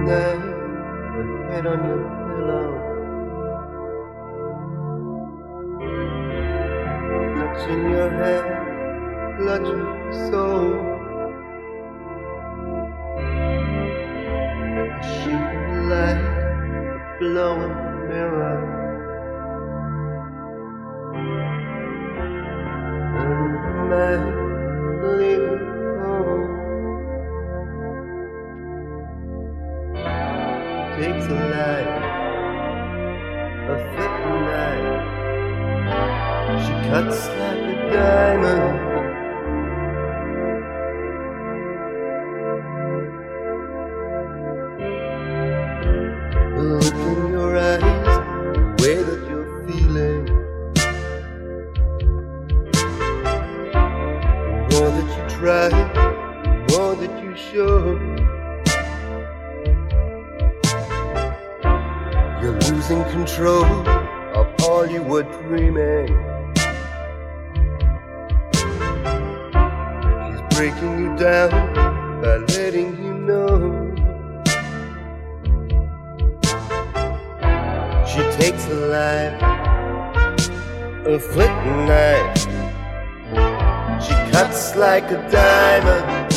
night, the head on your pillow, touching your head, clutching your soul. A sheet of light, blowing mirror, and the night leaving home. Takes a light, a flipping knife. She cuts like a diamond. The look in your eyes, the way that you're feeling, the more that you try, the more that you show. You're losing control of all you were dreaming. She's breaking you down by letting you know. She takes a life, a flip knife. She cuts like a diamond.